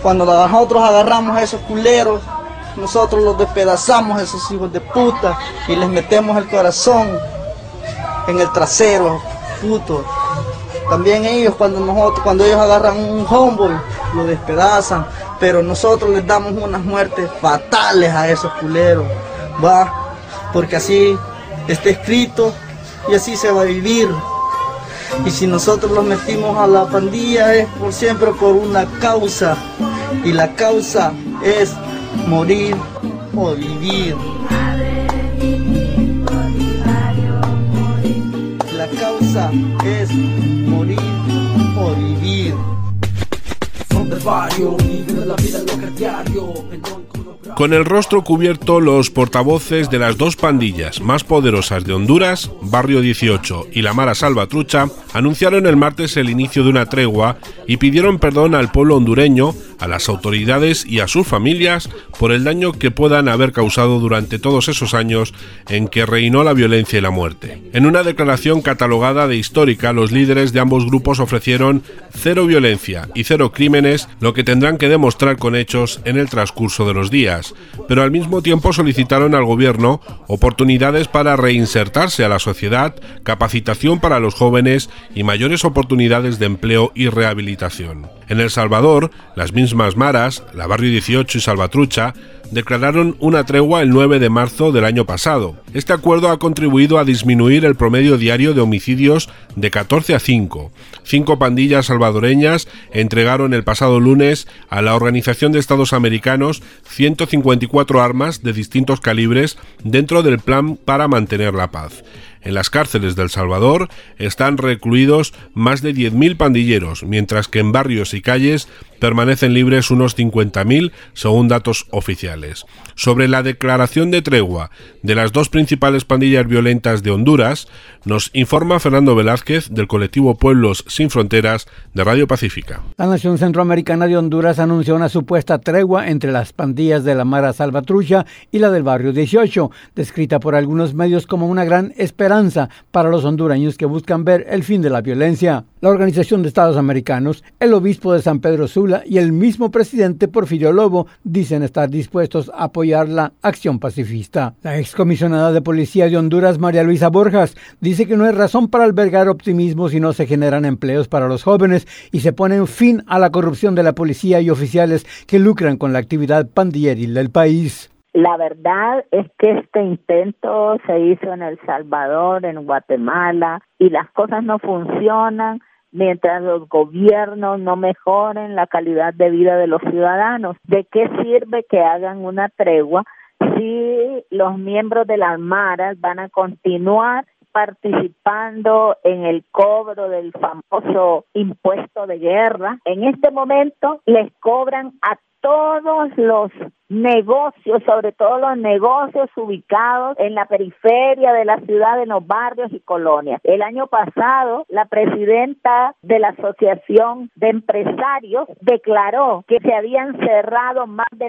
Cuando nosotros agarramos a esos culeros, nosotros los despedazamos a esos hijos de puta y les metemos el corazón en el trasero, puto. También ellos, cuando ellos agarran un homeboy, lo despedazan, pero nosotros les damos unas muertes fatales a esos culeros, va, porque así está escrito y así se va a vivir. Y si nosotros los metimos a la pandilla es por siempre por una causa, y la causa es morir o vivir. La causa es morir o vivir. Con el rostro cubierto, los portavoces de las dos pandillas más poderosas de Honduras, Barrio 18 y la Mara Salvatrucha, anunciaron el martes el inicio de una tregua y pidieron perdón al pueblo hondureño, a las autoridades y a sus familias por el daño que puedan haber causado durante todos esos años en que reinó la violencia y la muerte. En una declaración catalogada de histórica, los líderes de ambos grupos ofrecieron cero violencia y cero crímenes, lo que tendrán que demostrar con hechos en el transcurso de los días, pero al mismo tiempo solicitaron al gobierno oportunidades para reinsertarse a la sociedad, capacitación para los jóvenes y mayores oportunidades de empleo y rehabilitación. En El Salvador, las mismas maras, la Barrio 18 y Salvatrucha, declararon una tregua el 9 de marzo del año pasado. Este acuerdo ha contribuido a disminuir el promedio diario de homicidios de 14 a 5. 5 pandillas salvadoreñas entregaron el pasado lunes a la Organización de Estados Americanos 154 armas de distintos calibres dentro del plan para mantener la paz. En las cárceles de El Salvador están recluidos más de 10.000 pandilleros, mientras que en barrios y calles permanecen libres unos 50.000, según datos oficiales. Sobre la declaración de tregua de las dos principales pandillas violentas de Honduras, nos informa Fernando Velázquez del colectivo Pueblos Sin Fronteras de Radio Pacífica. La nación centroamericana de Honduras anunció una supuesta tregua entre las pandillas de la Mara Salvatrucha y la del Barrio 18, descrita por algunos medios como una gran esperanza para los hondureños que buscan ver el fin de la violencia. La Organización de Estados Americanos, el obispo de San Pedro Sula y el mismo presidente Porfirio Lobo dicen estar dispuestos a apoyar la acción pacifista. La excomisionada de Policía de Honduras, María Luisa Borjas, dice que no hay razón para albergar optimismo si no se generan empleos para los jóvenes y se pone fin a la corrupción de la policía y oficiales que lucran con la actividad pandilleril del país. La verdad es que este intento se hizo en El Salvador, en Guatemala, y las cosas no funcionan mientras los gobiernos no mejoren la calidad de vida de los ciudadanos. ¿De qué sirve que hagan una tregua si los miembros de las maras van a continuar participando en el cobro del famoso impuesto de guerra? En este momento les cobran a todos los negocios, sobre todo los negocios ubicados en la periferia de la ciudad, en los barrios y colonias. El año pasado, la presidenta de la Asociación de Empresarios declaró que se habían cerrado más de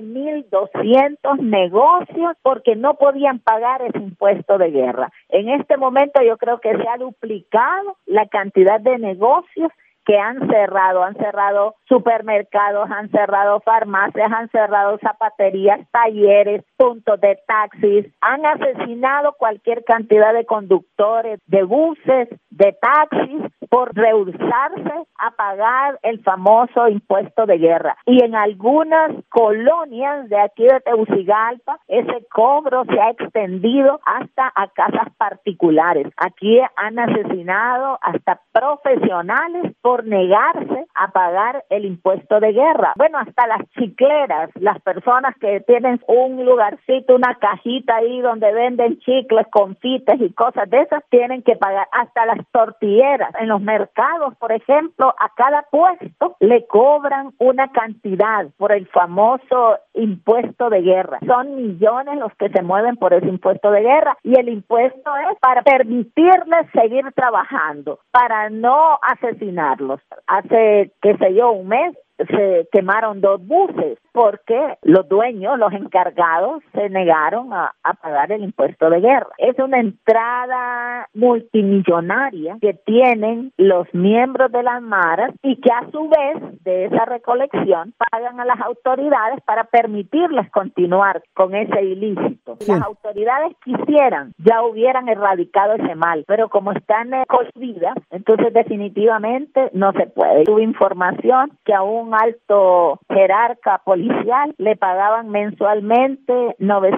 1.200 negocios porque no podían pagar ese impuesto de guerra. En este momento yo creo que se ha duplicado la cantidad de negocios que han cerrado supermercados, han cerrado farmacias, han cerrado zapaterías, talleres, puntos de taxis, han asesinado cualquier cantidad de conductores de buses, de taxis, por rehusarse a pagar el famoso impuesto de guerra. Y en algunas colonias de aquí de Tegucigalpa, ese cobro se ha extendido hasta a casas particulares. Aquí han asesinado hasta profesionales por negarse a pagar el impuesto de guerra. Bueno, hasta las chicleras, las personas que tienen un lugarcito, una cajita ahí donde venden chicles, confites y cosas de esas, tienen que pagar. Hasta las tortilleras. En los mercados, por ejemplo, a cada puesto le cobran una cantidad por el famoso impuesto de guerra. Son millones los que se mueven por ese impuesto de guerra y el impuesto es para permitirles seguir trabajando, para no asesinarlos. Hace, qué sé yo, un mes, se quemaron 2 buses porque los dueños, los encargados, se negaron a pagar el impuesto de guerra. Es una entrada multimillonaria que tienen los miembros de las maras y que a su vez de esa recolección pagan a las autoridades para permitirles continuar con ese ilícito. Si las autoridades quisieran, ya hubieran erradicado ese mal, pero como están cohibidas, entonces definitivamente no se puede. Tuve información que a un alto jerarca policial le pagaban mensualmente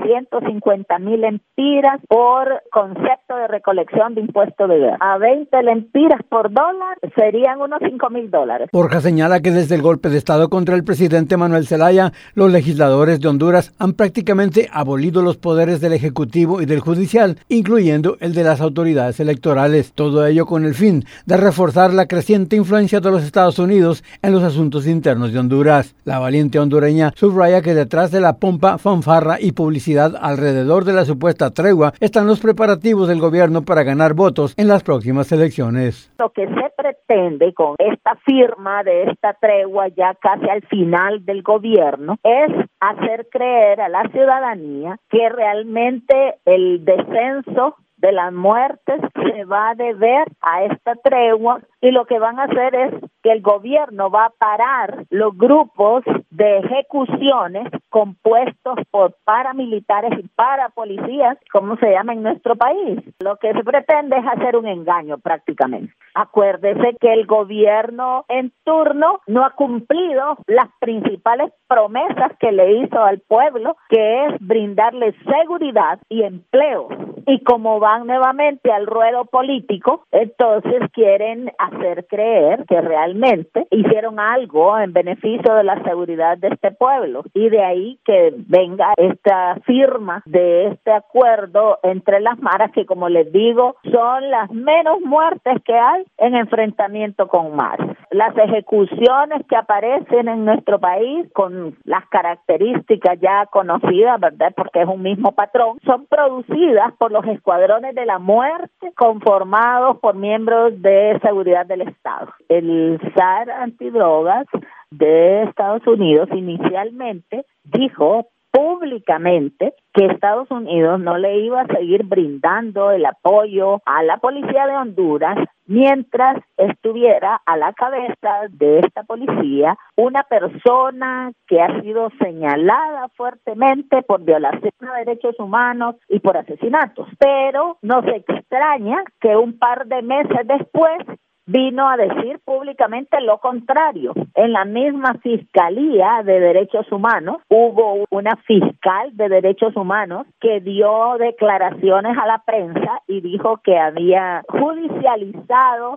950,000 lempiras por concepto de recolección de impuesto de guerra. A 20 lempiras por dólar serían unos $5,000. Borja señala que desde el golpe de Estado contra el presidente Manuel Zelaya, los legisladores de Honduras han prácticamente abolido los poderes del Ejecutivo y del Judicial, incluyendo el de las autoridades electorales. Todo ello con el fin de reforzar la creciente influencia de los Estados Unidos en los asuntos internos de Honduras. La valiente hondureña subraya que detrás de la pompa, fanfarra y publicidad alrededor de la supuesta tregua están los preparativos del gobierno para ganar votos en las próximas elecciones. Lo que se pretende con esta firma de esta tregua ya casi al final del gobierno es hacer creer a la ciudadanía que realmente el descenso de las muertes se va a deber a esta tregua y lo que van a hacer es que el gobierno va a parar los grupos de ejecuciones compuestos por paramilitares y parapolicías, como se llama en nuestro país. Lo que se pretende es hacer un engaño prácticamente. Acuérdese que el gobierno en turno no ha cumplido las principales promesas que le hizo al pueblo, que es brindarle seguridad y empleo. Y como van nuevamente al ruedo político, entonces quieren hacer creer que realmente hicieron algo en beneficio de la seguridad de este pueblo. Y de ahí que venga esta firma de este acuerdo entre las maras, que como les digo, son las menos muertes que hay en enfrentamiento con maras. Las ejecuciones que aparecen en nuestro país con las características ya conocidas, ¿verdad? Porque es un mismo patrón, son producidas por los escuadrones de la muerte conformados por miembros de seguridad del Estado. El SAR antidrogas de Estados Unidos inicialmente dijo públicamente que Estados Unidos no le iba a seguir brindando el apoyo a la policía de Honduras mientras estuviera a la cabeza de esta policía una persona que ha sido señalada fuertemente por violación de derechos humanos y por asesinatos. Pero no se extraña que un par de meses después vino a decir públicamente lo contrario. En la misma Fiscalía de Derechos Humanos hubo una fiscal de derechos humanos que dio declaraciones a la prensa y dijo que había judicializado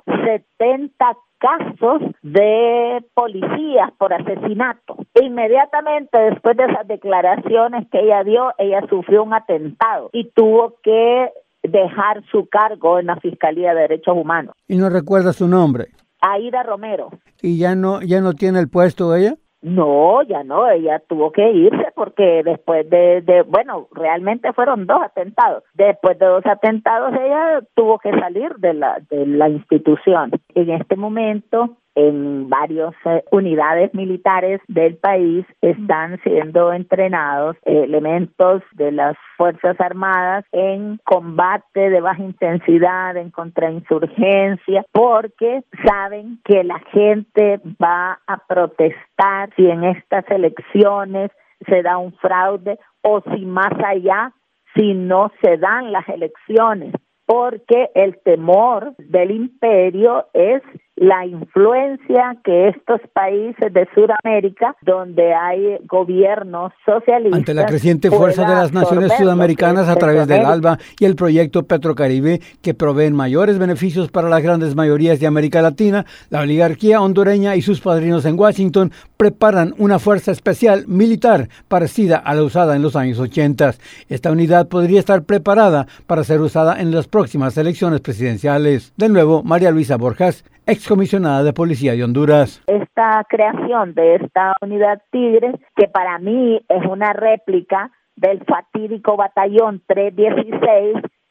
70 casos de policías por asesinato. Inmediatamente después de esas declaraciones que ella dio, ella sufrió un atentado y tuvo que dejar su cargo en la Fiscalía de Derechos Humanos. ¿Y no recuerda su nombre? Aida Romero. ¿Y ya no tiene el puesto ella? No, ya no, ella tuvo que irse porque después bueno, realmente fueron 2 atentados. Después de 2 atentados ella tuvo que salir de la institución. En este momento, en varias unidades militares del país están siendo entrenados elementos de las Fuerzas Armadas en combate de baja intensidad, en contrainsurgencia, porque saben que la gente va a protestar si en estas elecciones se da un fraude o si más allá, si no se dan las elecciones, porque el temor del imperio es la influencia que estos países de Sudamérica, donde hay gobiernos socialistas, ante la creciente fuerza de las naciones sudamericanas a través del ALBA y el proyecto Petrocaribe, que proveen mayores beneficios para las grandes mayorías de América Latina, la oligarquía hondureña y sus padrinos en Washington preparan una fuerza especial militar parecida a la usada en los años 80. Esta unidad podría estar preparada para ser usada en las próximas elecciones presidenciales. De nuevo, María Luisa Borjas, excomisionada de Policía de Honduras. Esta creación de esta unidad Tigres, que para mí es una réplica del fatídico Batallón 316,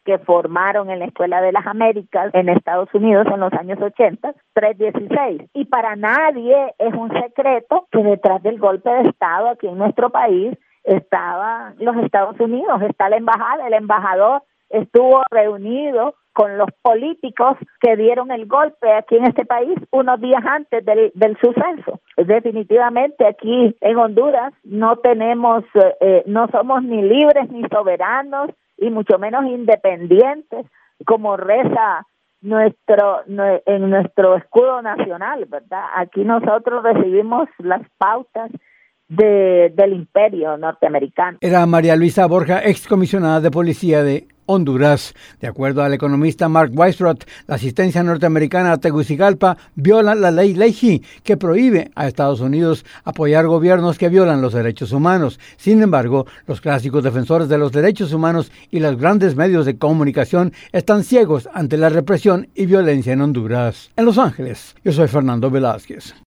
que formaron en la Escuela de las Américas en Estados Unidos en los años 80, 316. Y para nadie es un secreto que detrás del golpe de Estado aquí en nuestro país estaban los Estados Unidos, está la embajada, el embajador estuvo reunido con los políticos que dieron el golpe aquí en este país unos días antes del suceso. Definitivamente aquí en Honduras no tenemos, no somos ni libres ni soberanos y mucho menos independientes como reza en nuestro escudo nacional, ¿verdad? Aquí nosotros recibimos las pautas del imperio norteamericano. Era María Luisa Borja, excomisionada de policía de Honduras. De acuerdo al economista Mark Weisbrot, la asistencia norteamericana a Tegucigalpa viola la ley Leahy, que prohíbe a Estados Unidos apoyar gobiernos que violan los derechos humanos. Sin embargo, los clásicos defensores de los derechos humanos y los grandes medios de comunicación están ciegos ante la represión y violencia en Honduras. En Los Ángeles, yo soy Fernando Velázquez.